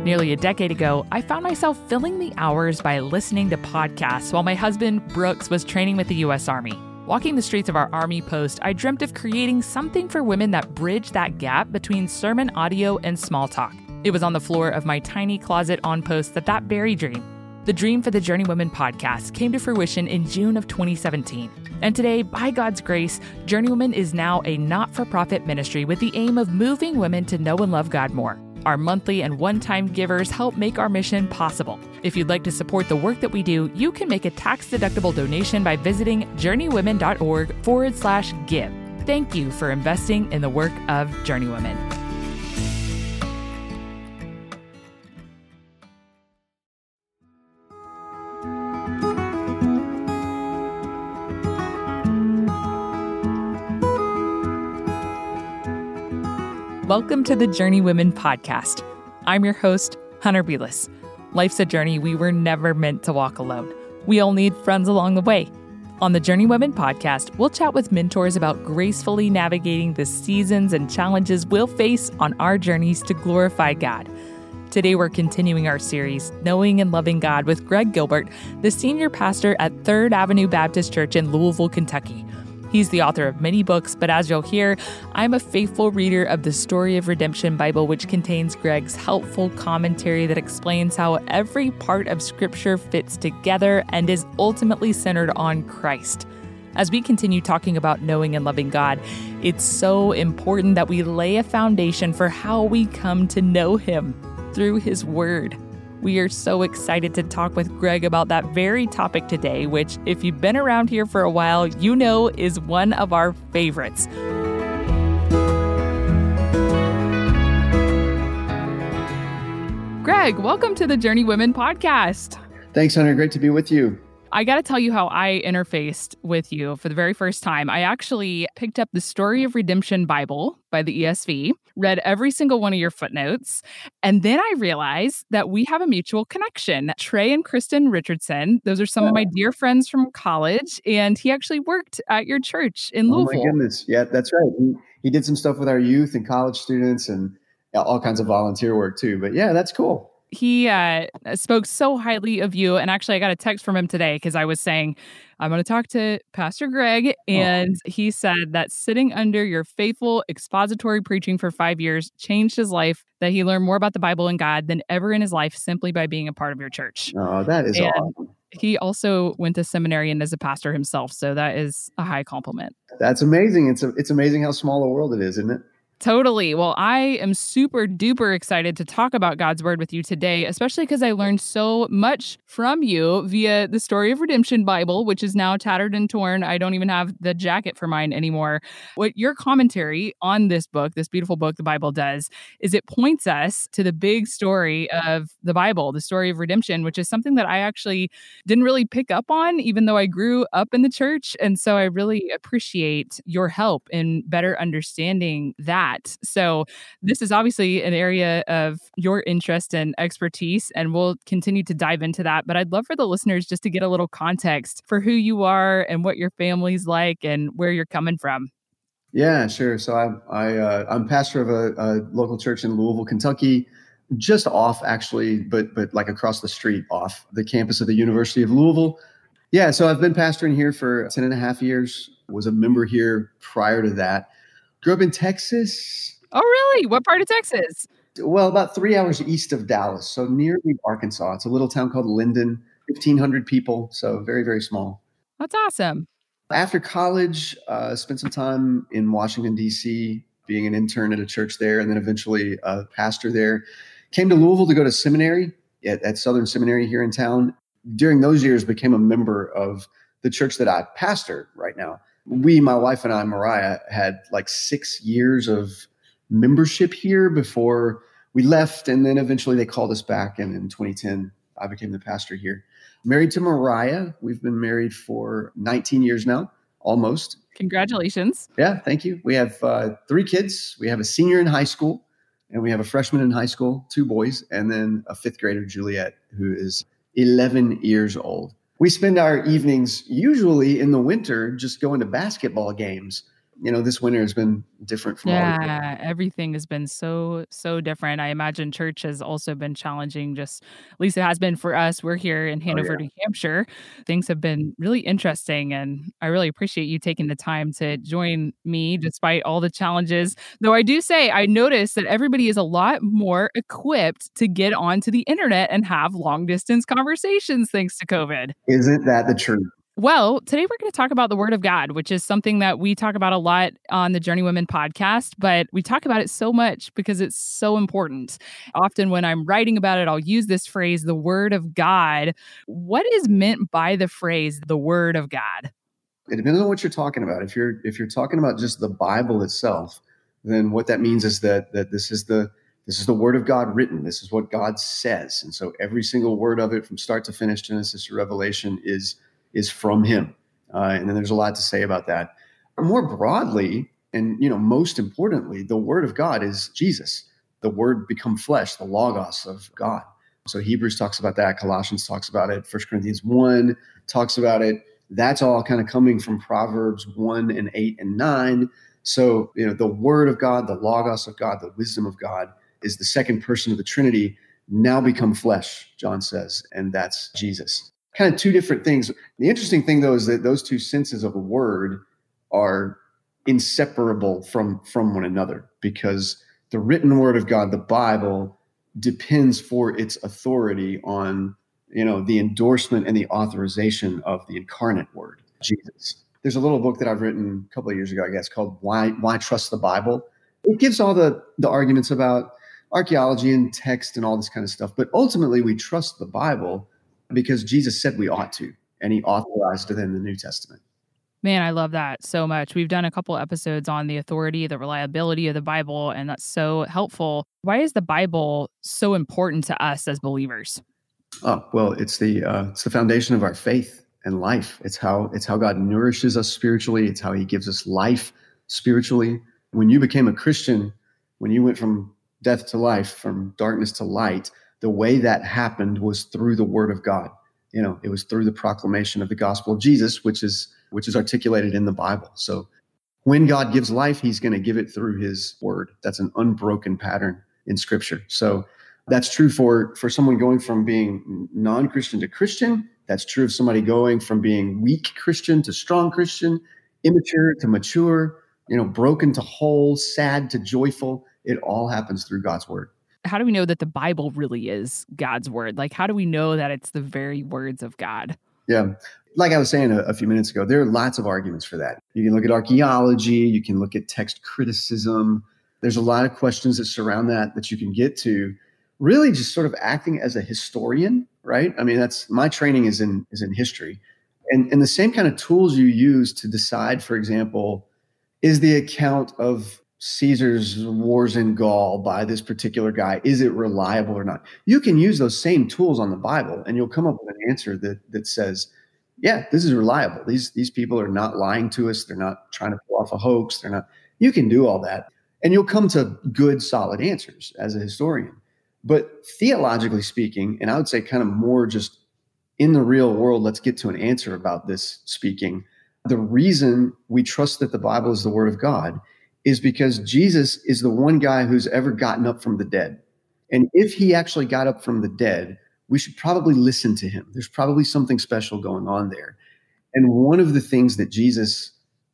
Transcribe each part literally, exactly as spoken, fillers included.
Nearly a decade ago, I found myself filling the hours by listening to podcasts while my husband, Brooks, was training with the U S Army. Walking the streets of our Army post, I dreamt of creating something for women that bridged that gap between sermon audio and small talk. It was on the floor of my tiny closet on post that that very dream, the dream for the Journeywomen podcast, came to fruition in June of twenty seventeen. And today, by God's grace, Journeywomen is now a not-for-profit ministry with the aim of moving women to know and love God more. Our monthly and one-time givers help make our mission possible. If you'd like to support the work that we do, you can make a tax-deductible donation by visiting journeywomen.org forward slash give. Thank you for investing in the work of Journeywomen. Welcome to the Journeywomen podcast. I'm your host, Hunter Belis. Life's a journey we were never meant to walk alone. We all need friends along the way. On the Journeywomen podcast, we'll chat with mentors about gracefully navigating the seasons and challenges we'll face on our journeys to glorify God. Today, we're continuing our series, Knowing and Loving God, with Greg Gilbert, the senior pastor at Third Avenue Baptist Church in Louisville, Kentucky. He's the author of many books, but as you'll hear, I'm a faithful reader of the Story of Redemption Bible, which contains Greg's helpful commentary that explains how every part of Scripture fits together and is ultimately centered on Christ. As we continue talking about knowing and loving God, it's so important that we lay a foundation for how we come to know Him through His Word. We are so excited to talk with Greg about that very topic today, which, if you've been around here for a while, you know is one of our favorites. Greg, welcome to the Journeywomen podcast. Thanks, Hunter. Great to be with you. I got to tell you how I interfaced with you for the very first time. I actually picked up the Story of Redemption Bible by the E S V, read every single one of your footnotes, and then I realized that we have a mutual connection. Trey and Kristen Richardson, those are some oh. of my dear friends from college, and he actually worked at your church in Louisville. Oh my goodness. Yeah, that's right. He, he did some stuff with our youth and college students and all kinds of volunteer work too. But yeah, that's cool. He uh, spoke so highly of you. And actually, I got a text from him today because I was saying, I'm going to talk to Pastor Greg. And oh. he said that sitting under your faithful expository preaching for five years changed his life, that he learned more about the Bible and God than ever in his life simply by being a part of your church. Oh, that is and awesome. He also went to seminary and is a pastor himself. So that is a high compliment. That's amazing. It's a, it's amazing how small a world it is, isn't it? Totally. Well, I am super duper excited to talk about God's Word with you today, especially because I learned so much from you via the Story of Redemption Bible, which is now tattered and torn. I don't even have the jacket for mine anymore. What your commentary on this book, this beautiful book, the Bible, does is it points us to the big story of the Bible, the story of redemption, which is something that I actually didn't really pick up on, even though I grew up in the church. And so I really appreciate your help in better understanding that. So this is obviously an area of your interest and expertise, and we'll continue to dive into that. But I'd love for the listeners just to get a little context for who you are and what your family's like and where you're coming from. Yeah, sure. So I'm I, uh, I'm pastor of a, a local church in Louisville, Kentucky, just off actually, but but like across the street off the campus of the University of Louisville. Yeah, so I've been pastoring here for ten and a half years. Was a member here prior to that. Grew up in Texas. Oh, really? What part of Texas? Well, about three hours east of Dallas, so nearly Arkansas. It's a little town called Linden, fifteen hundred people, so very, very small. That's awesome. After college, uh, spent some time in Washington, D C, being an intern at a church there, and then eventually a pastor there. Came to Louisville to go to seminary at, at Southern Seminary here in town. During those years, became a member of the church that I pastor right now. We, my wife and I, Mariah, had like six years of membership here before we left. And then eventually they called us back. And in twenty ten, I became the pastor here. Married to Mariah. We've been married for nineteen years now, almost. Congratulations. Yeah, thank you. We have uh, three kids. We have a senior in high school and we have a freshman in high school, two boys, and then a fifth grader, Juliet, who is eleven years old. We spend our evenings usually in the winter just going to basketball games. you know, this winter has been different from all the other. Yeah, everything has been so, so different. I imagine church has also been challenging, just at least it has been for us. We're here in Oh, Hanover, yeah. New Hampshire. Things have been really interesting, and I really appreciate you taking the time to join me despite all the challenges. Though I do say I noticed that everybody is a lot more equipped to get onto the internet and have long distance conversations thanks to COVID. Isn't that the truth? Well, today we're going to talk about the Word of God, which is something that we talk about a lot on the Journey Women podcast, but we talk about it so much because it's so important. Often when I'm writing about it, I'll use this phrase, the Word of God. What is meant by the phrase, the Word of God? It depends on what you're talking about. If you're if you're talking about just the Bible itself, then what that means is that that this is the this is the Word of God written. This is what God says, and so every single word of it, from start to finish, Genesis to Revelation, is is from Him. Uh, and then there's a lot to say about that. More broadly, and you know, most importantly, the Word of God is Jesus, the Word become flesh, the Logos of God. So Hebrews talks about that. Colossians talks about it. First Corinthians one talks about it. That's all kind of coming from Proverbs one and eight and nine. So, you know, the Word of God, the Logos of God, the wisdom of God is the second person of the Trinity now become flesh, John says, and that's Jesus. Kind of two different things. The interesting thing, though, is that those two senses of a word are inseparable from, from one another, because the written Word of God, the Bible, depends for its authority on, you know, the endorsement and the authorization of the incarnate Word, Jesus. There's a little book that I've written a couple of years ago, I guess, called Why Why Trust the Bible? It gives all the, the arguments about archaeology and text and all this kind of stuff. But ultimately, we trust the Bible because Jesus said we ought to, and He authorized it in the New Testament. Man, I love that so much. We've done a couple episodes on the authority, the reliability of the Bible, and that's so helpful. Why is the Bible so important to us as believers? Oh, well, it's the uh, it's the foundation of our faith and life. It's how it's how God nourishes us spiritually. It's how He gives us life spiritually. When you became a Christian, when you went from death to life, from darkness to light, the way that happened was through the Word of God. You know, it was through the proclamation of the gospel of Jesus, which is which is articulated in the Bible. So when God gives life, He's going to give it through His Word. That's an unbroken pattern in Scripture. So that's true for, for someone going from being non-Christian to Christian. That's true of somebody going from being weak Christian to strong Christian, immature to mature, you know, broken to whole, sad to joyful. It all happens through God's Word. How do we know that the Bible really is God's Word? Like, how do we know that it's the very words of God? Yeah. Like I was saying a, a few minutes ago, there are lots of arguments for that. You can look at archaeology, you can look at text criticism. There's a lot of questions that surround that that you can get to. Really just sort of acting as a historian, right? I mean, that's my training is in is in history. And, and the same kind of tools you use to decide, for example, is the account of Caesar's wars in Gaul by this particular guy, is it reliable or not? You can use those same tools on the Bible and you'll come up with an answer that that says, yeah, this is reliable. These these people are not lying to us. They're not trying to pull off a hoax. They're not. You can do all that. And you'll come to good, solid answers as a historian. But theologically speaking, and I would say kind of more just in the real world, let's get to an answer about this speaking. The reason we trust that the Bible is the Word of God is because Jesus is the one guy who's ever gotten up from the dead. And if He actually got up from the dead, we should probably listen to Him. There's probably something special going on there. And one of the things that Jesus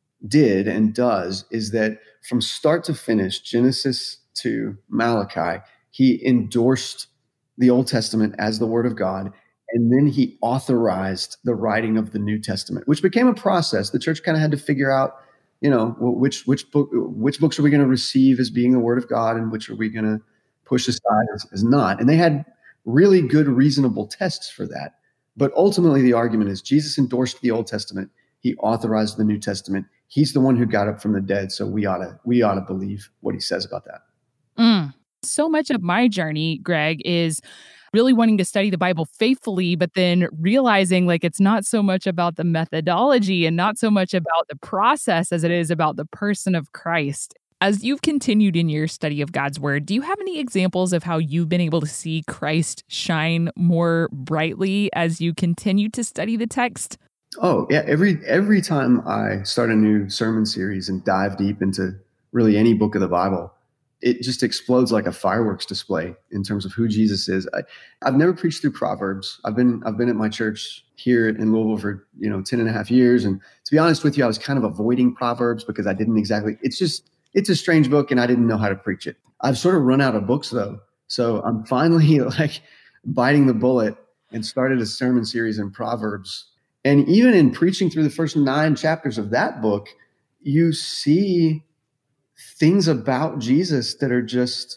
did and does is that from start to finish, Genesis to Malachi, He endorsed the Old Testament as the Word of God. And then He authorized the writing of the New Testament, which became a process. The church kind of had to figure out, you know, which which book, which books are we going to receive as being the Word of God, and which are we going to push aside as, as not? And they had really good, reasonable tests for that. But ultimately, the argument is Jesus endorsed the Old Testament. He authorized the New Testament. He's the one who got up from the dead, so we ought to we ought to believe what He says about that. Mm. So much of my journey, Greg, is really wanting to study the Bible faithfully, but then realizing like it's not so much about the methodology and not so much about the process as it is about the person of Christ. As you've continued in your study of God's Word, do you have any examples of how you've been able to see Christ shine more brightly as you continue to study the text? Oh, yeah. Every every time I start a new sermon series and dive deep into really any book of the Bible, it just explodes like a fireworks display in terms of who Jesus is. I, I've never preached through Proverbs. I've been I've been at my church here in Louisville for, you know, ten and a half years. And to be honest with you, I was kind of avoiding Proverbs because I didn't exactly, it's just, it's a strange book and I didn't know how to preach it. I've sort of run out of books though. So I'm finally like biting the bullet and started a sermon series in Proverbs. And even in preaching through the first nine chapters of that book, you see things about Jesus that are just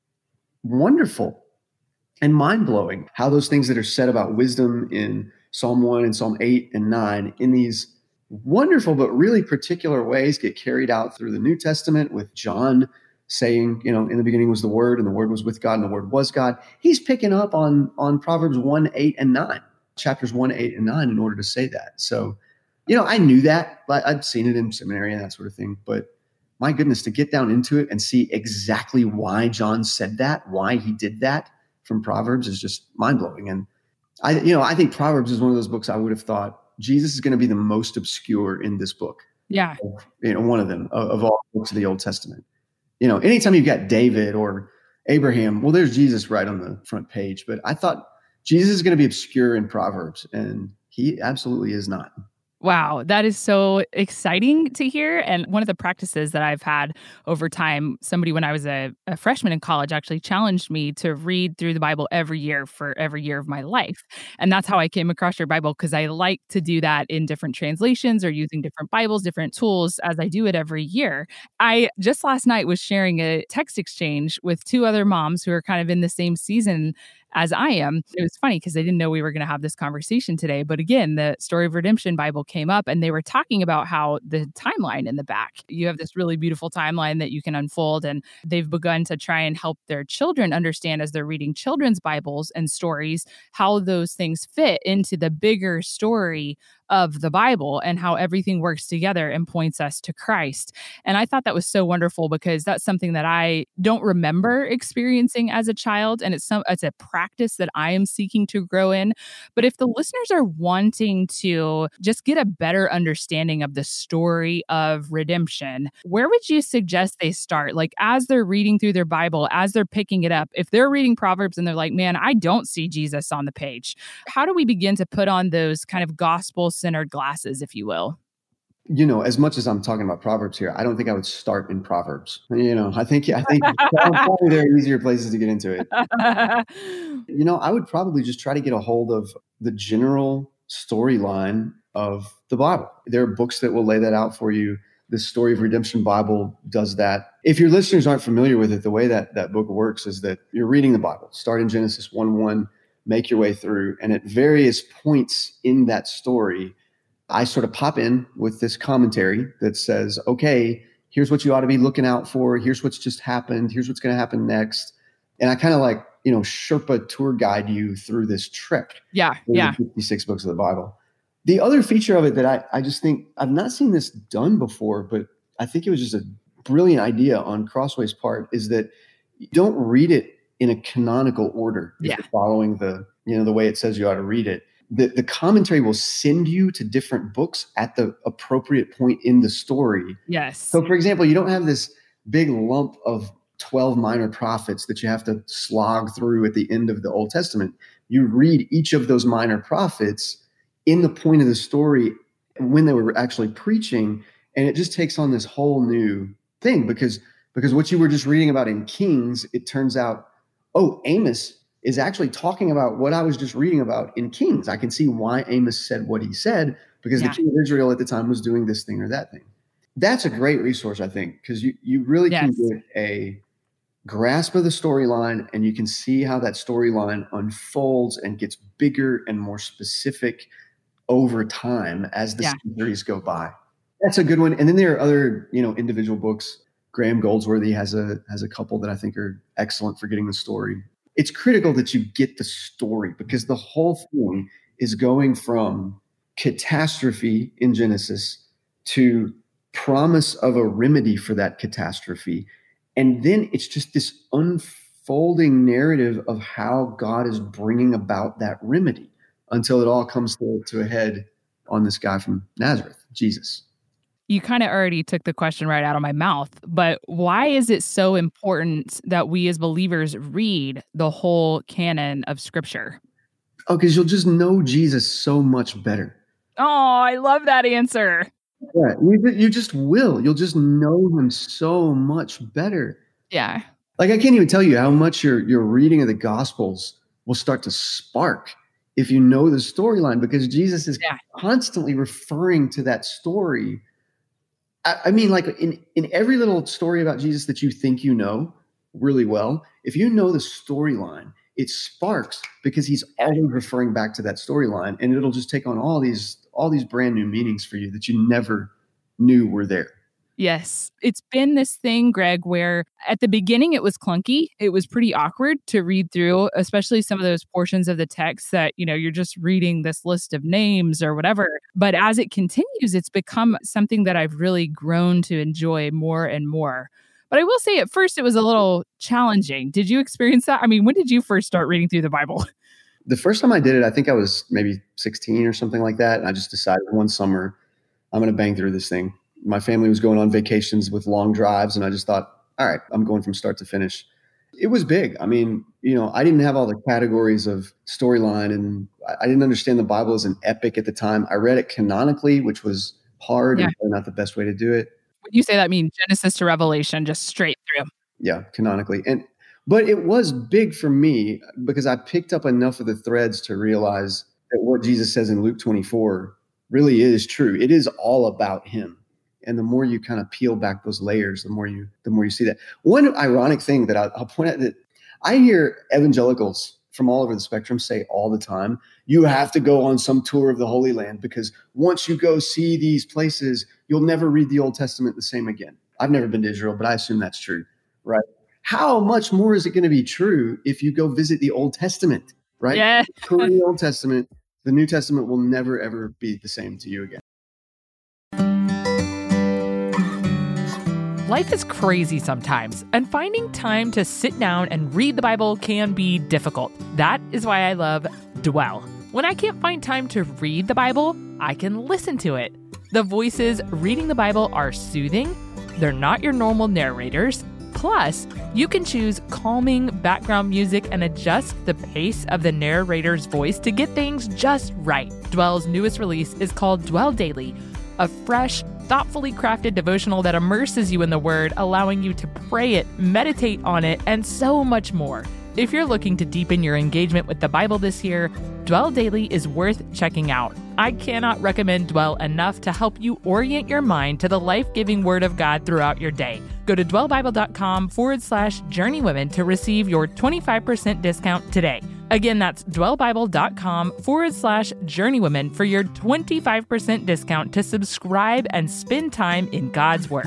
wonderful and mind-blowing. How those things that are said about wisdom in Psalm one and Psalm eight and nine in these wonderful but really particular ways get carried out through the New Testament, with John saying, you know, in the beginning was the Word, and the Word was with God, and the Word was God. He's picking up on, on Proverbs one, eight, and nine. Chapters one, eight, and nine in order to say that. So, you know, I knew that, but I'd seen it in seminary and that sort of thing. But my goodness, to get down into it and see exactly why John said that, why he did that from Proverbs is just mind blowing. And I, you know, I think Proverbs is one of those books I would have thought Jesus is going to be the most obscure in this book. Yeah. You know, one of them of, of all books of the Old Testament. You know, anytime you've got David or Abraham, well, there's Jesus right on the front page. But I thought Jesus is going to be obscure in Proverbs, and he absolutely is not. Wow, that is so exciting to hear. And one of the practices that I've had over time, somebody when I was a, a freshman in college actually challenged me to read through the Bible every year for every year of my life. And that's how I came across your Bible, because I like to do that in different translations or using different Bibles, different tools as I do it every year. I just last night was sharing a text exchange with two other moms who are kind of in the same season as I am. It was funny because I didn't know we were going to have this conversation today. But again, the Story of Redemption Bible came up and they were talking about how the timeline in the back, you have this really beautiful timeline that you can unfold. And they've begun to try and help their children understand, as they're reading children's Bibles and stories, how those things fit into the bigger story of the Bible and how everything works together and points us to Christ. And I thought that was so wonderful, because that's something that I don't remember experiencing as a child. And it's some, it's a practice that I am seeking to grow in. But if the listeners are wanting to just get a better understanding of the story of redemption, where would you suggest they start? Like, as they're reading through their Bible, as they're picking it up, if they're reading Proverbs and they're like, man, I don't see Jesus on the page, how do we begin to put on those kind of gospel centered glasses, if you will? You know, as much as I'm talking about Proverbs here, I don't think I would start in Proverbs. You know, I think I think probably there are easier places to get into it. You know, I would probably just try to get a hold of the general storyline of the Bible. There are books that will lay that out for you. The Story of Redemption Bible does that. If your listeners aren't familiar with it, the way that that book works is that you're reading the Bible. Start in Genesis one one, make your way through, and at various points in that story, I sort of pop in with this commentary that says, okay, here's what you ought to be looking out for. Here's what's just happened. Here's what's going to happen next. And I kind of like, you know, Sherpa tour guide you through this trip. Yeah. Yeah. The fifty-six books of the Bible. The other feature of it that I, I just think I've not seen this done before, but I think it was just a brilliant idea on Crossway's part, is that you don't read it in a canonical order. If Yeah. you're following the, you know, the way it says you ought to read it. The, the commentary will send you to different books at the appropriate point in the story. Yes. So, for example, you don't have this big lump of twelve minor prophets that you have to slog through at the end of the Old Testament. You read each of those minor prophets in the point of the story when they were actually preaching, and it just takes on this whole new thing, because because what you were just reading about in Kings, it turns out, oh, Amos is actually talking about what I was just reading about in Kings. I can see why Amos said what he said, because yeah. the king of Israel at the time was doing this thing or that thing. That's a great resource, I think, because you, you really yes. can get a grasp of the storyline, and you can see how that storyline unfolds and gets bigger and more specific over time as the yeah. series go by. That's a good one. And then there are other, you know, individual books. Graham Goldsworthy has a has a couple that I think are excellent for getting the story. It's critical that you get the story, because the whole thing is going from catastrophe in Genesis to promise of a remedy for that catastrophe. And then it's just this unfolding narrative of how God is bringing about that remedy until it all comes to, to a head on this guy from Nazareth, Jesus. You kind of already took the question right out of my mouth, but why is it so important that we as believers read the whole canon of Scripture? Oh, because you'll just know Jesus so much better. Oh, I love that answer. Yeah, you, you just will. You'll just know him so much better. Yeah. Like, I can't even tell you how much your, your reading of the Gospels will start to spark if you know the storyline, because Jesus is yeah. constantly referring to that story. I, I mean, like in, in every little story about Jesus that you think you know really well, if you know the storyline, it sparks because he's always referring back to that storyline, and it'll just take on all these all these brand new meanings for you that you never knew were there. Yes. It's been this thing, Greg, where at the beginning it was clunky. It was pretty awkward to read through, especially some of those portions of the text that, you know, you're just reading this list of names or whatever. But as it continues, it's become something that I've really grown to enjoy more and more. But I will say at first it was a little challenging. Did you experience that? I mean, when did you first start reading through the Bible? The first time I did it, I think I was maybe sixteen or something like that. And I just decided one summer, I'm going to bang through this thing. My family was going on vacations with long drives, and I just thought, all right, I'm going from start to finish. It was big. I mean, you know, I didn't have all the categories of storyline, and I didn't understand the Bible as an epic at the time. I read it canonically, which was hard yeah. and not the best way to do it. When you say that, I mean Genesis to Revelation, just straight through. Yeah, canonically. And but it was big for me because I picked up enough of the threads to realize that what Jesus says in Luke twenty-four really is true. It is all about him. And the more you kind of peel back those layers, the more you the more you see that. One ironic thing that I'll, I'll point out that I hear evangelicals from all over the spectrum say all the time, you have to go on some tour of the Holy Land because once you go see these places, you'll never read the Old Testament the same again. I've never been to Israel, but I assume that's true, right? How much more is it going to be true if you go visit the Old Testament, right? Yeah. Tour the Old Testament, the New Testament will never, ever be the same to you again. Life is crazy sometimes, and finding time to sit down and read the Bible can be difficult. That is why I love Dwell. When I can't find time to read the Bible, I can listen to it. The voices reading the Bible are soothing. They're not your normal narrators. Plus, you can choose calming background music and adjust the pace of the narrator's voice to get things just right. Dwell's newest release is called Dwell Daily, a fresh, thoughtfully crafted devotional that immerses you in the Word, allowing you to pray it, meditate on it, and so much more. If you're looking to deepen your engagement with the Bible this year, Dwell Daily is worth checking out. I cannot recommend Dwell enough to help you orient your mind to the life-giving Word of God throughout your day. Go to dwellbible.com forward slash journeywomen to receive your twenty-five percent discount today. Again, that's dwellbible.com forward slash journeywomen for your twenty-five percent discount to subscribe and spend time in God's Word.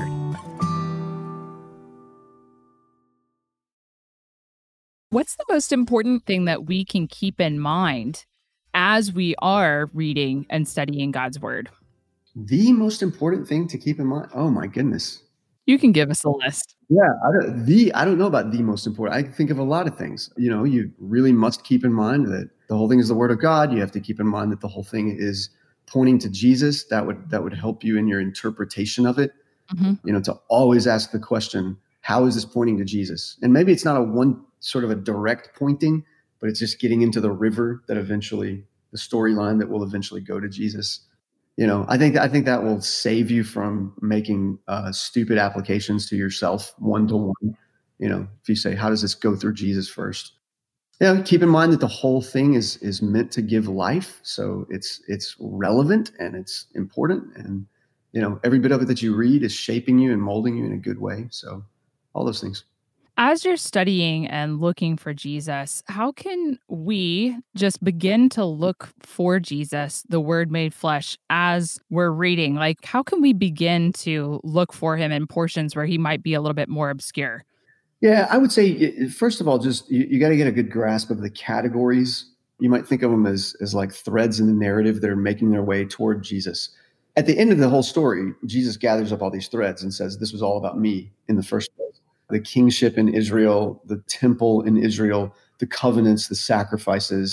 What's the most important thing that we can keep in mind as we are reading and studying God's Word? The most important thing to keep in mind? Oh, my goodness. You can give us a list. Yeah, I don't, the I don't know about the most important. I think of a lot of things. You know, you really must keep in mind that the whole thing is the Word of God. You have to keep in mind that the whole thing is pointing to Jesus. That would that would help you in your interpretation of it. Mm-hmm. You know, to always ask the question, how is this pointing to Jesus? And maybe it's not a one sort of a direct pointing, but it's just getting into the river that eventually, the storyline that will eventually go to Jesus. You know, I think I think that will save you from making uh, stupid applications to yourself one to one. You know, if you say, "How does this go through Jesus first?" Yeah, you know, keep in mind that the whole thing is is meant to give life, so it's it's relevant and it's important, and you know, every bit of it that you read is shaping you and molding you in a good way. So, all those things. As you're studying and looking for Jesus, how can we just begin to look for Jesus, the Word made flesh, as we're reading? Like, how can we begin to look for him in portions where he might be a little bit more obscure? Yeah, I would say, first of all, just you, you got to get a good grasp of the categories. You might think of them as, as like threads in the narrative that are making their way toward Jesus. At the end of the whole story, Jesus gathers up all these threads and says, this was all about me in the first place. The kingship in Israel, the temple in Israel, the covenants, the sacrifices,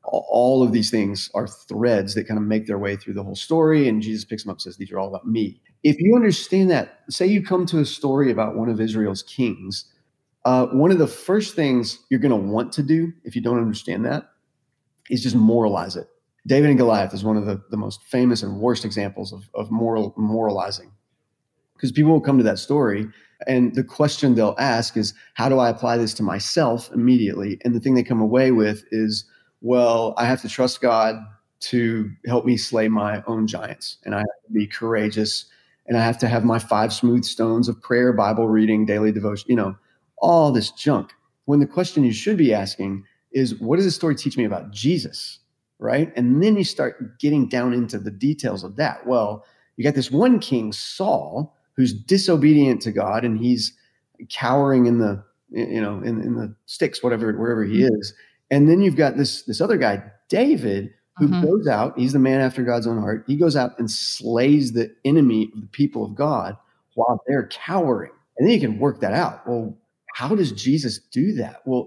All of these things are threads that kind of make their way through the whole story. And Jesus picks them up and says, these are all about me. If you understand that, say you come to a story about one of Israel's kings, uh, one of the first things you're going to want to do, if you don't understand that, is just moralize it. David and Goliath is one of the, the most famous and worst examples of, of moral moralizing. Because people will come to that story and the question they'll ask is, how do I apply this to myself immediately? And the thing they come away with is, well, I have to trust God to help me slay my own giants. And I have to be courageous. And I have to have my five smooth stones of prayer, Bible reading, daily devotion, you know, all this junk. When the question you should be asking is, what does this story teach me about Jesus? Right? And then you start getting down into the details of that. Well, you got this one king, Saul, who's disobedient to God, and he's cowering in the, you know, in, in the sticks, whatever, wherever he is. And then you've got this, this other guy, David, who mm-hmm. goes out. He's the man after God's own heart. He goes out and slays the enemy of the people of God while they're cowering. And then you can work that out. Well, how does Jesus do that? Well,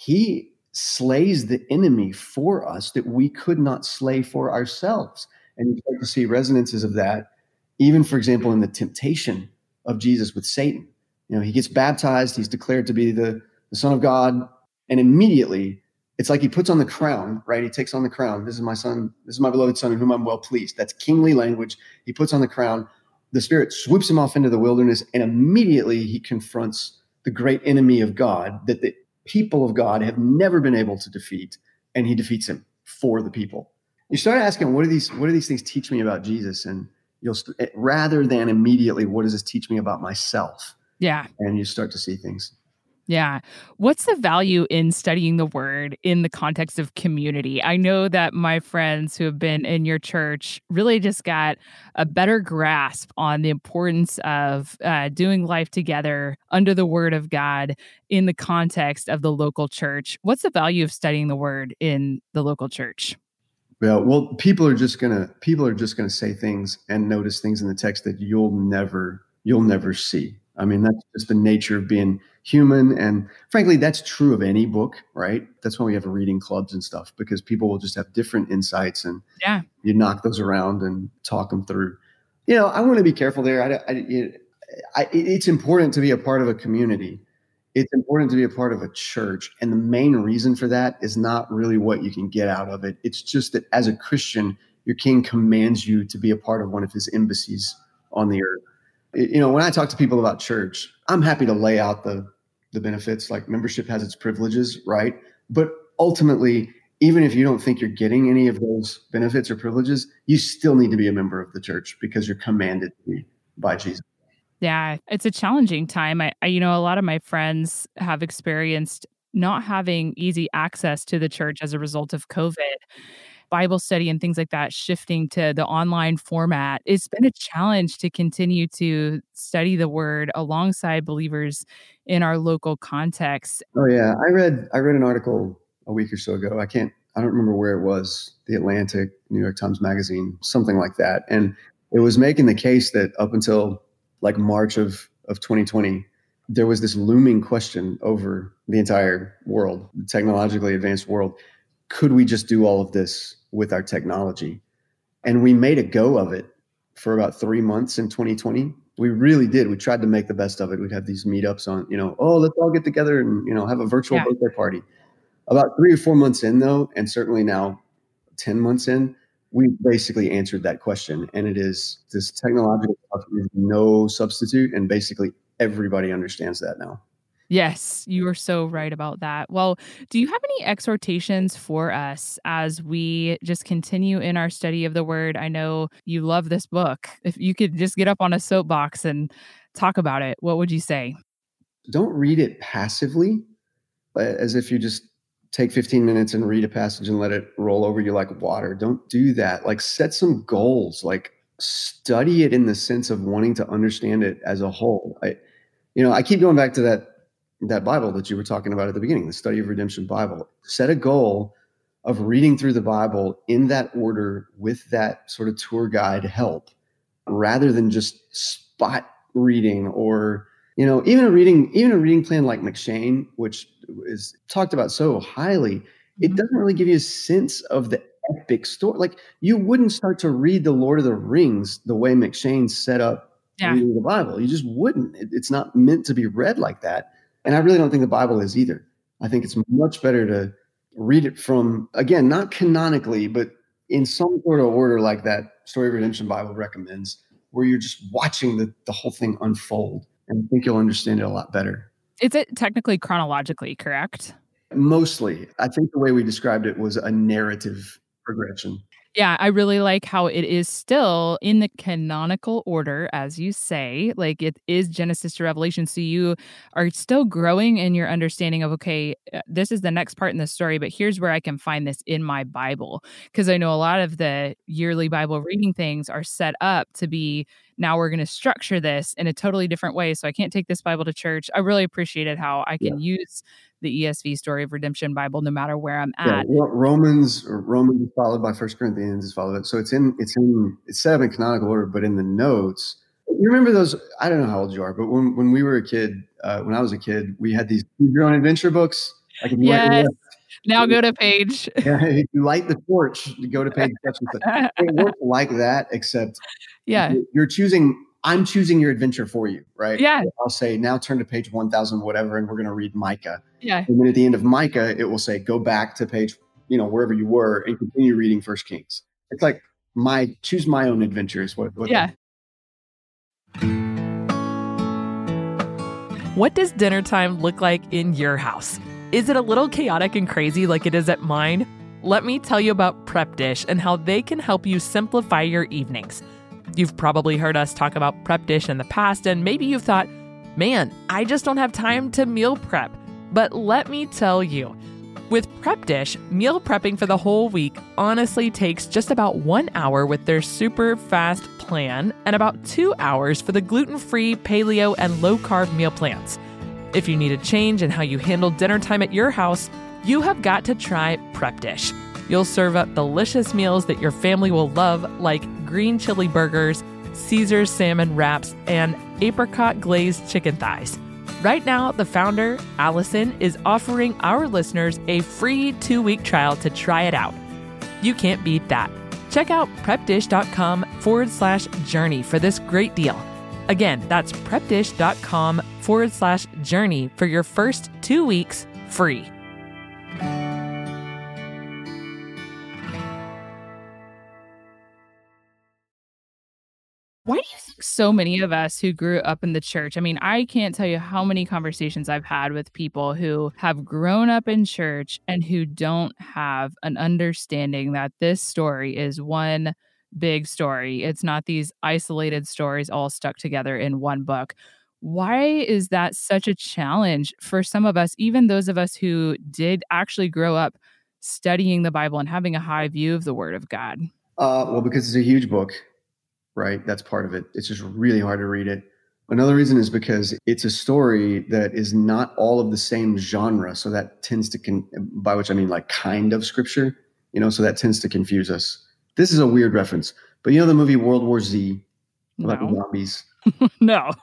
he slays the enemy for us that we could not slay for ourselves. And you start to see resonances of that, even, for example, in the temptation of Jesus with Satan. You know, he gets baptized. He's declared to be the, the Son of God. And immediately, it's like he puts on the crown, right? He takes on the crown. This is my son. This is my beloved son in whom I'm well pleased. That's kingly language. He puts on the crown. The Spirit swoops him off into the wilderness, and immediately he confronts the great enemy of God that the people of God have never been able to defeat, and he defeats him for the people. You start asking, what do these, what do these things teach me about Jesus? And you'll, rather than immediately, what does this teach me about myself? Yeah. And you start to see things. Yeah. What's the value in studying the word in the context of community? I know that my friends who have been in your church really just got a better grasp on the importance of uh, doing life together under the word of God in the context of the local church. What's the value of studying the word in the local church? Well, well, people are just gonna people are just gonna say things and notice things in the text that you'll never you'll never see. I mean, that's just the nature of being human. And frankly, that's true of any book, right? That's why we have reading clubs and stuff, because people will just have different insights and yeah. you knock those around and talk them through. You know, I want to be careful there. I, I, it, I, it's important to be a part of a community. It's important to be a part of a church. And the main reason for that is not really what you can get out of it. It's just that as a Christian, your king commands you to be a part of one of his embassies on the earth. You know, when I talk to people about church, I'm happy to lay out the, the benefits, like membership has its privileges, right? But ultimately, even if you don't think you're getting any of those benefits or privileges, you still need to be a member of the church because you're commanded to be by Jesus. Yeah, it's a challenging time. I, I, you know, a lot of my friends have experienced not having easy access to the church as a result of COVID. Bible study and things like that, shifting to the online format. It's been a challenge to continue to study the word alongside believers in our local context. Oh yeah. I read, I read an article a week or so ago. I can't, I don't remember where it was, the Atlantic, New York Times Magazine, something like that. And it was making the case that up until like March of, of twenty twenty, there was this looming question over the entire world, the technologically advanced world. Could we just do all of this with our technology? And we made a go of it for about three months in twenty twenty. We really did. We tried to make the best of it. We'd have these meetups on, you know, oh, let's all get together and, you know, have a virtual yeah. birthday party. About three or four months in though, and certainly now ten months in, we basically answered that question. And it is, this technological stuff is no substitute. And basically everybody understands that now. Yes, you are so right about that. Well, do you have any exhortations for us as we just continue in our study of the word? I know you love this book. If you could just get up on a soapbox and talk about it, what would you say? Don't read it passively, as if you just take fifteen minutes and read a passage and let it roll over you like water. Don't do that. Like, set some goals, like study it in the sense of wanting to understand it as a whole. I, you know, I keep going back to that that Bible that you were talking about at the beginning, the Study of Redemption Bible. Set a goal of reading through the Bible in that order with that sort of tour guide help, rather than just spot reading or, you know, even a reading, even a reading plan like M'Cheyne, which is talked about so highly. it doesn't really give you a sense of the epic story. Like, you wouldn't start to read the Lord of the Rings the way McShane set up Yeah. reading the Bible. You just wouldn't. It, it's not meant to be read like that. And I really don't think the Bible is either. I think it's much better to read it from, again, not canonically, but in some sort of order like that Story of Redemption Bible recommends, where you're just watching the, the whole thing unfold. And I think you'll understand it a lot better. Is it technically chronologically correct? Mostly. I think the way we described it was a narrative progression. Yeah, I really like how it is still in the canonical order, as you say. Like, it is Genesis to Revelation. So you are still growing in your understanding of, okay, uh, this is the next part in the story, but here's where I can find this in my Bible. Because I know a lot of the yearly Bible reading things are set up to be, now we're going to structure this in a totally different way. So I can't take this Bible to church. I really appreciated how I can yeah. use the E S V Story of Redemption Bible no matter where I'm at. Yeah, Romans Romans is followed by First Corinthians is followed. So it's in it's in it's set up in canonical order, but in the notes, you remember those? I don't know how old you are, but when when we were a kid, uh, when I was a kid, we had these Choose Your Own Adventure books. Like, if you yes. Now go to page. Yeah, if you light the torch, go to page such and such. It works like that, except yeah, you're choosing. I'm choosing your adventure for you, right? Yeah. I'll say, now turn to page one thousand, whatever, and we're going to read Micah. Yeah. And then at the end of Micah, it will say, go back to page, you know, wherever you were and continue reading First Kings. It's like my, choose my own adventure is what. what yeah. What does dinner time look like in your house? Is it a little chaotic and crazy like it is at mine? Let me tell you about Prep Dish and how they can help you simplify your evenings. You've probably heard us talk about Prep Dish in the past, and maybe you've thought, man, I just don't have time to meal prep. But let me tell you, with Prep Dish, meal prepping for the whole week honestly takes just about one hour with their super fast plan and about two hours for the gluten-free, paleo, and low-carb meal plans. If you need a change in how you handle dinner time at your house, you have got to try Prep Dish. You'll serve up delicious meals that your family will love, like green chili burgers, Caesar salmon wraps, and apricot glazed chicken thighs. Right now, the founder, Allison, is offering our listeners a free two-week trial to try it out. You can't beat that. Check out prepdish.com forward slash journey for this great deal. Again, that's prepdish.com forward slash journey for your first two weeks free. Why do you think so many of us who grew up in the church, I mean, I can't tell you how many conversations I've had with people who have grown up in church and who don't have an understanding that this story is one big story. It's not these isolated stories all stuck together in one book. Why is that such a challenge for some of us, even those of us who did actually grow up studying the Bible and having a high view of the Word of God? Uh, well, because it's a huge book. Right? That's part of it. It's just really hard to read it. Another reason is because it's a story that is not all of the same genre. So that tends to, con- by which I mean like kind of scripture, you know, so that tends to confuse us. This is a weird reference, but you know the movie World War Z about no. the zombies? No.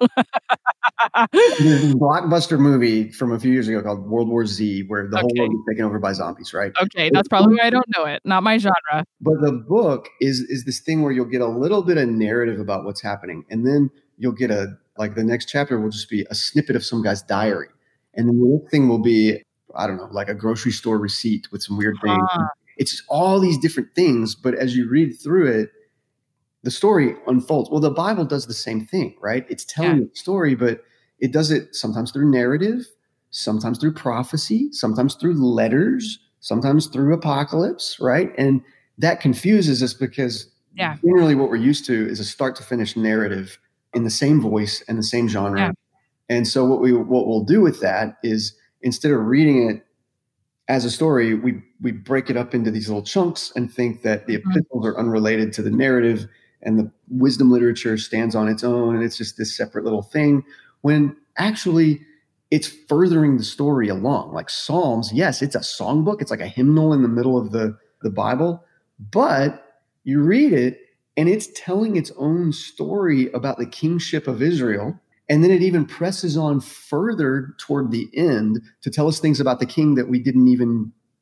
There's a blockbuster movie from a few years ago called World War Z, where the okay. whole world is taken over by zombies, right? Okay, that's probably why I don't know it. Not my genre. But the book is is this thing where you'll get a little bit of narrative about what's happening, and then you'll get a like the next chapter will just be a snippet of some guy's diary, and then the next thing will be I don't know, like a grocery store receipt with some weird things. Huh. It's just all these different things, but as you read through it, the story unfolds. Well, the Bible does the same thing, right? It's telling Yeah. a story, but it does it sometimes through narrative, sometimes through prophecy, sometimes through letters, sometimes through apocalypse, right? And that confuses us because Yeah. generally what we're used to is a start to finish narrative in the same voice and the same genre. Yeah. And so what we what we'll do with that is instead of reading it as a story, we we break it up into these little chunks and think that the Mhm. epistles are unrelated to the narrative and the wisdom literature stands on its own and it's just this separate little thing, when actually it's furthering the story along. Like Psalms, yes, it's a songbook. It's like a hymnal in the middle of the, the Bible, but you read it and it's telling its own story about the kingship of Israel. And then it even presses on further toward the end to tell us things about the king that we didn't even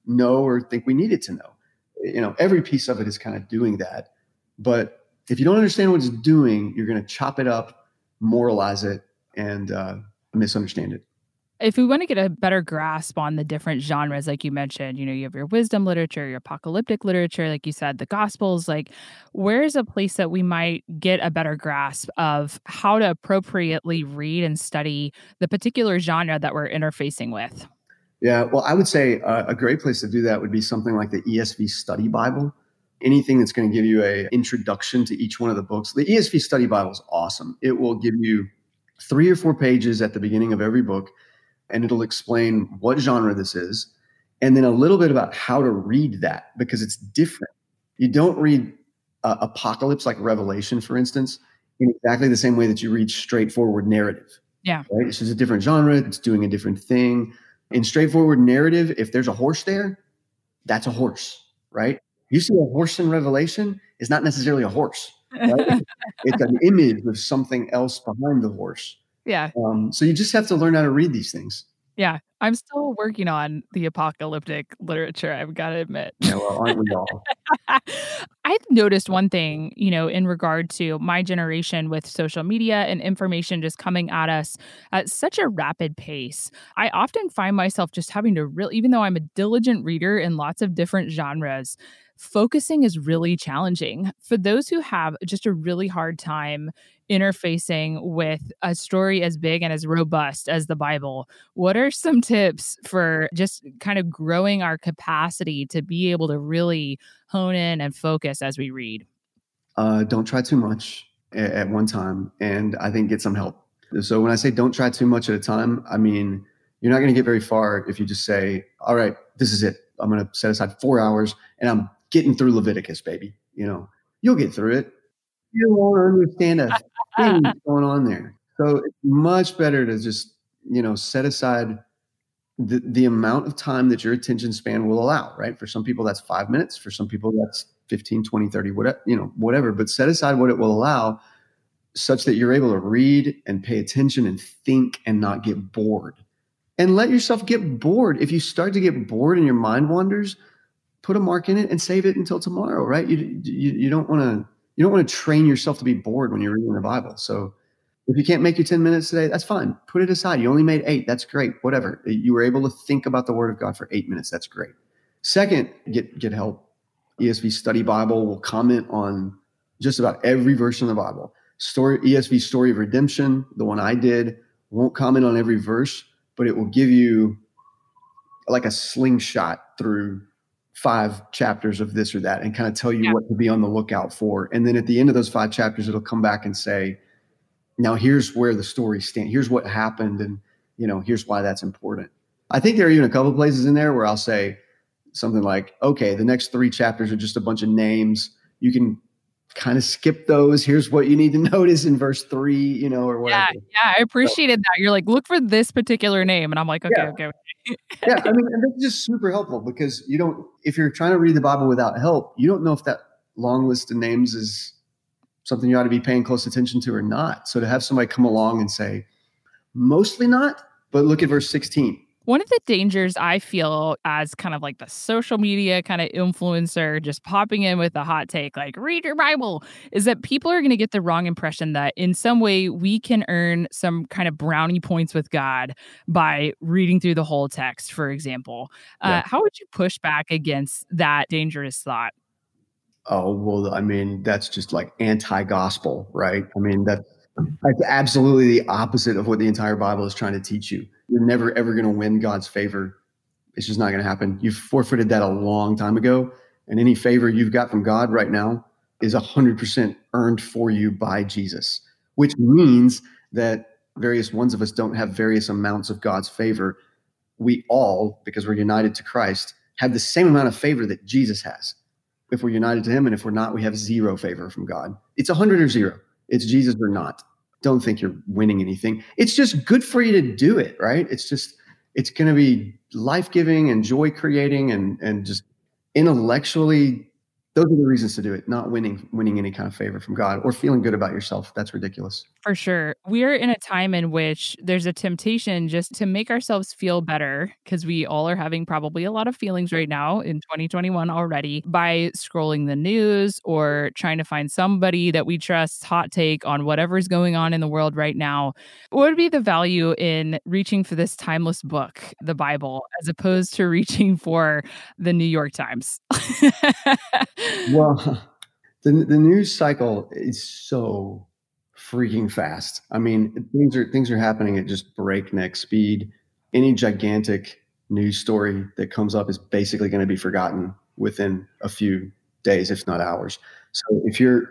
know or think we needed to know. You know, every piece of it is kind of doing that. But if you don't understand what it's doing, you're going to chop it up, moralize it, and uh, misunderstand it. If we want to get a better grasp on the different genres, like you mentioned, you know, you have your wisdom literature, your apocalyptic literature, like you said, the Gospels, like where's a place that we might get a better grasp of how to appropriately read and study the particular genre that we're interfacing with? Yeah, well, I would say uh, a great place to do that would be something like the E S V Study Bible. Anything that's going to give you an introduction to each one of the books. The E S V Study Bible is awesome. It will give you three or four pages at the beginning of every book, and it'll explain what genre this is, and then a little bit about how to read that, because it's different. You don't read uh, apocalypse like Revelation, for instance, in exactly the same way that you read straightforward narrative. Yeah. Right? It's just a different genre. It's doing a different thing. In straightforward narrative, if there's a horse there, that's a horse, right? You see a horse in Revelation is not necessarily a horse. Right? It's an image of something else behind the horse. Yeah. Um, so you just have to learn how to read these things. Yeah. I'm still working on the apocalyptic literature, I've got to admit. Yeah, well, aren't we all? I've noticed one thing, you know, in regard to my generation with social media and information just coming at us at such a rapid pace. I often find myself just having to really, even though I'm a diligent reader in lots of different genres, focusing is really challenging for those who have just a really hard time interfacing with a story as big and as robust as the Bible. What are some tips for just kind of growing our capacity to be able to really hone in and focus as we read? Uh, don't try too much at, at one time, and I think get some help. So when I say don't try too much at a time, I mean, you're not going to get very far if you just say, all right, this is it. I'm going to set aside four hours and I'm getting through Leviticus, baby. You know, you'll get through it. You won't understand a thing going on there. So it's much better to just, you know, set aside the, the amount of time that your attention span will allow, right? For some people, that's five minutes. For some people, that's fifteen, twenty, thirty, whatever, you know, whatever. But set aside what it will allow such that you're able to read and pay attention and think and not get bored. And let yourself get bored. If you start to get bored and your mind wanders, put a mark in it and save it until tomorrow, right? You you, you don't want to you don't want to train yourself to be bored when you're reading the Bible. So if you can't make your ten minutes today, that's fine. Put it aside. You only made eight. That's great. Whatever. You were able to think about the Word of God for eight minutes. That's great. Second, get get help. E S V Study Bible will comment on just about every verse in the Bible. Story E S V Story of Redemption, the one I did, won't comment on every verse, but it will give you like a slingshot through five chapters of this or that and kind of tell you yeah. what to be on the lookout for. And then at the end of those five chapters, it'll come back and say, now here's where the story stands. Here's what happened. And, you know, here's why that's important. I think there are even a couple of places in there where I'll say something like, okay, the next three chapters are just a bunch of names. You can kind of skip those. Here's what you need to notice in verse three, you know, or whatever. Yeah, yeah, I appreciated so, that. You're like, look for this particular name. And I'm like, okay, yeah. okay. yeah, I mean, and that's just super helpful because you don't, if you're trying to read the Bible without help, you don't know if that long list of names is something you ought to be paying close attention to or not. So to have somebody come along and say, mostly not, but look at verse sixteen. One of the dangers I feel as kind of like the social media kind of influencer just popping in with a hot take, like read your Bible, is that people are going to get the wrong impression that in some way we can earn some kind of brownie points with God by reading through the whole text, for example. Yeah. Uh, how would you push back against that dangerous thought? Oh, well, I mean, that's just like anti-gospel, right? I mean, that's, that's absolutely the opposite of what the entire Bible is trying to teach you. You're never, ever going to win God's favor. It's just not going to happen. You've forfeited that a long time ago. And any favor you've got from God right now is one hundred percent earned for you by Jesus, which means that various ones of us don't have various amounts of God's favor. We all, because we're united to Christ, have the same amount of favor that Jesus has. If we're united to him, and if we're not, we have zero favor from God. It's one hundred or zero. It's Jesus or not. Don't think you're winning anything. It's just good for you to do it, right? It's just, it's going to be life-giving and joy-creating and, and just intellectually Those are the reasons to do it, not winning winning any kind of favor from God or feeling good about yourself. That's ridiculous. For sure. We're in a time in which there's a temptation just to make ourselves feel better, because we all are having probably a lot of feelings right now in twenty twenty-one already, by scrolling the news or trying to find somebody that we trust's hot take on whatever's going on in the world right now. What would be the value in reaching for this timeless book, the Bible, as opposed to reaching for the New York Times? Well, the the news cycle is so freaking fast. I mean, things are things are happening at just breakneck speed. Any gigantic news story that comes up is basically going to be forgotten within a few days, if not hours. So if you're,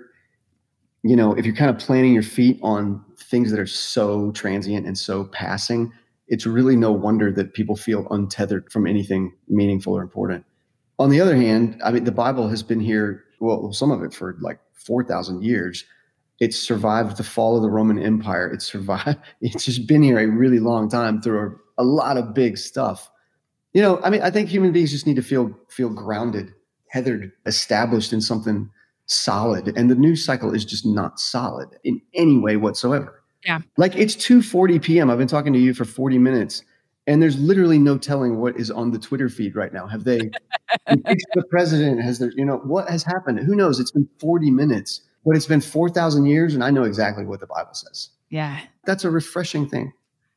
you know, if you're kind of planting your feet on things that are so transient and so passing, it's really no wonder that people feel untethered from anything meaningful or important. On the other hand, I mean, the Bible has been here, well, some of it for like four thousand years. It's survived the fall of the Roman Empire. It's survived. It's just been here a really long time through a, a lot of big stuff. You know, I mean, I think human beings just need to feel feel grounded, tethered, established in something solid. And the news cycle is just not solid in any way whatsoever. Yeah. Like it's two forty p.m. I've been talking to you for forty minutes. And there's literally no telling what is on the Twitter feed right now. Have they impeached the president? Has there, you know, what has happened? Who knows? It's been forty minutes, but it's been four thousand years, and I know exactly what the Bible says. Yeah. That's a refreshing thing.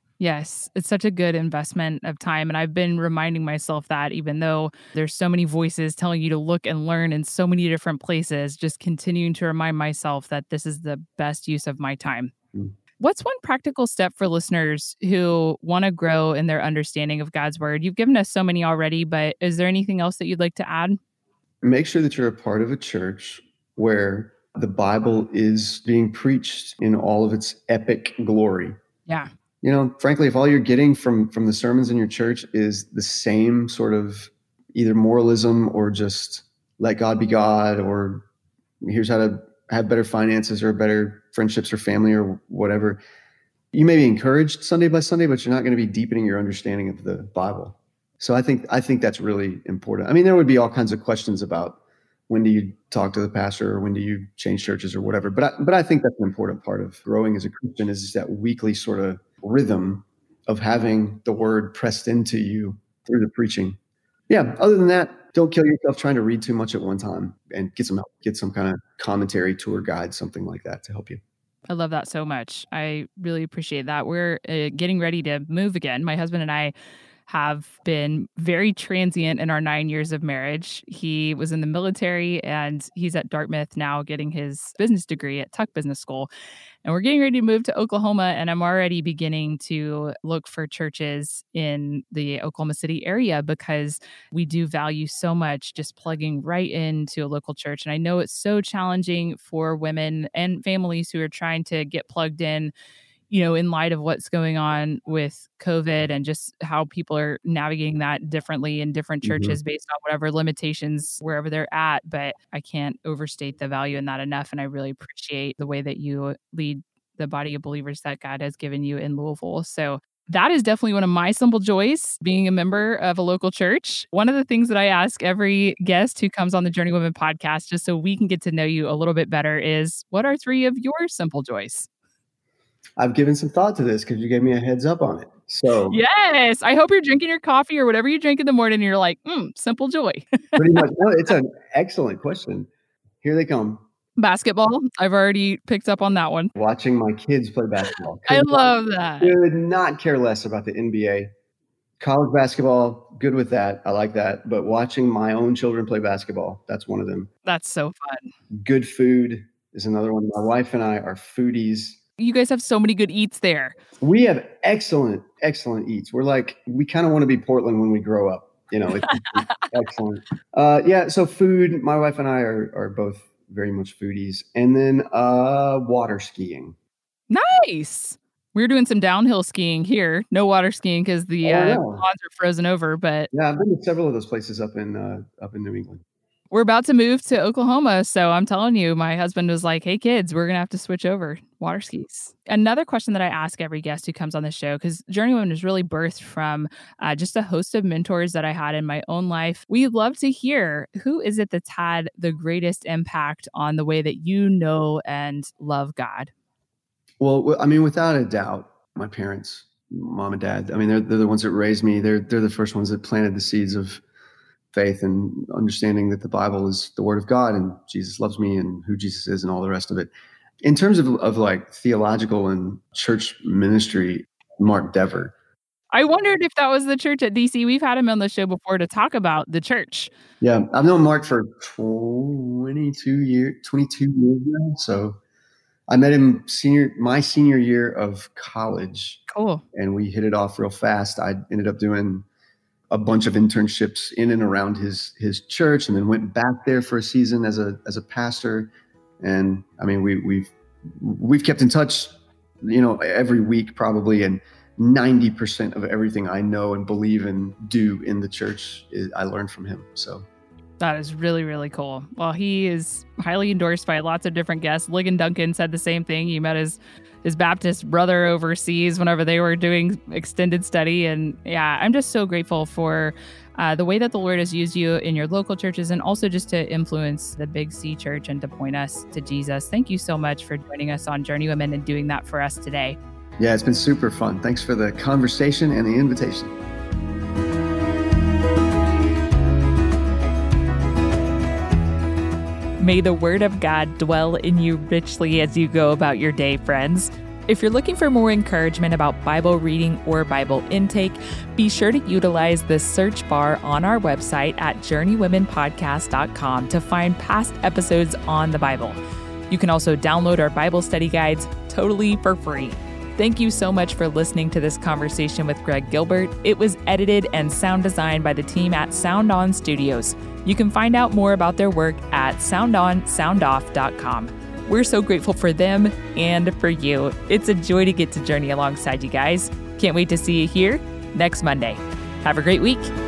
Yes, it's such a good investment of time. And I've been reminding myself that, even though there's so many voices telling you to look and learn in so many different places, just continuing to remind myself that this is the best use of my time. Mm. What's one practical step for listeners who want to grow in their understanding of God's word? You've given us so many already, but is there anything else that you'd like to add? Make sure that you're a part of a church where the Bible is being preached in all of its epic glory. Yeah. You know, frankly, if all you're getting from, from the sermons in your church is the same sort of either moralism or just let God be God, or here's how to have better finances or better friendships or family or whatever, you may be encouraged Sunday by Sunday, but you're not going to be deepening your understanding of the Bible. So I think I think that's really important. I mean, there would be all kinds of questions about when do you talk to the pastor or when do you change churches or whatever. But I, but I think that's an important part of growing as a Christian, is that weekly sort of rhythm of having the word pressed into you through the preaching. Yeah. Other than that, don't kill yourself trying to read too much at one time, and get some help, get some kind of commentary, tour guide, something like that to help you. I love that so much. I really appreciate that. We're uh, getting ready to move again. My husband and I have been very transient in our nine years of marriage. He was in the military and he's at Dartmouth now getting his business degree at Tuck Business School. And we're getting ready to move to Oklahoma, and I'm already beginning to look for churches in the Oklahoma City area, because we do value so much just plugging right into a local church. And I know it's so challenging for women and families who are trying to get plugged in, you know, in light of what's going on with COVID and just how people are navigating that differently in different churches, mm-hmm. based on whatever limitations wherever they're at. But I can't overstate the value in that enough. And I really appreciate the way that you lead the body of believers that God has given you in Louisville. So that is definitely one of my simple joys, being a member of a local church. One of the things that I ask every guest who comes on the Journey Women podcast, just so we can get to know you a little bit better, is what are three of your simple joys? I've given some thought to this because you gave me a heads up on it. So yes, I hope you're drinking your coffee or whatever you drink in the morning and you're like, mm, simple joy. Pretty much. No, it's an excellent question. Here they come. Basketball. I've already picked up on that one. Watching my kids play basketball. I love that. Could not care less about the N B A. College basketball, good with that. I like that. But watching my own children play basketball, that's one of them. That's so fun. Good food is another one. My wife and I are foodies. You guys have so many good eats there. We have excellent, excellent eats. We're like, we kind of want to be Portland when we grow up. You know, it's, it's excellent. Uh, yeah, so food, my wife and I are are both very much foodies. And then uh, water skiing. Nice. We're doing some downhill skiing here. No water skiing because the oh, uh, yeah. ponds are frozen over. But yeah, I've been to several of those places up in uh, up in New England. We're about to move to Oklahoma, so I'm telling you, my husband was like, hey, kids, we're going to have to switch over water skis. Another question that I ask every guest who comes on the show, because Journey Women was really birthed from uh, just a host of mentors that I had in my own life. We'd love to hear, who is it that's had the greatest impact on the way that you know and love God? Well, I mean, without a doubt, my parents, mom and dad, I mean, they're, they're the ones that raised me. They're, they're the first ones that planted the seeds of faith and understanding that the Bible is the word of God and Jesus loves me and who Jesus is and all the rest of it. In terms of, of like theological and church ministry, Mark Dever. I wondered if that was the church at D C. We've had him on the show before to talk about the church. Yeah, I've known Mark for twenty-two years, twenty-two years now. So I met him senior, my senior year of college. Cool. And we hit it off real fast. I ended up doing a bunch of internships in and around his his church, and then went back there for a season as a as a pastor. And I mean, we we've we've kept in touch, you know, every week probably. And ninety percent of everything I know and believe and do in the church is, I learned from him. So that is really, really cool. Well, he is highly endorsed by lots of different guests. Ligon Duncan said the same thing. He met his his Baptist brother overseas whenever they were doing extended study. And yeah, I'm just so grateful for uh, the way that the Lord has used you in your local churches and also just to influence the Big C Church and to point us to Jesus. Thank you so much for joining us on Journey Women and doing that for us today. Yeah, it's been super fun. Thanks for the conversation and the invitation. May the word of God dwell in you richly as you go about your day, friends. If you're looking for more encouragement about Bible reading or Bible intake, be sure to utilize the search bar on our website at journey women podcast dot com to find past episodes on the Bible. You can also download our Bible study guides totally for free. Thank you so much for listening to this conversation with Greg Gilbert. It was edited and sound designed by the team at Sound On Studios. You can find out more about their work at sound on sound off dot com. We're so grateful for them and for you. It's a joy to get to journey alongside you guys. Can't wait to see you here next Monday. Have a great week.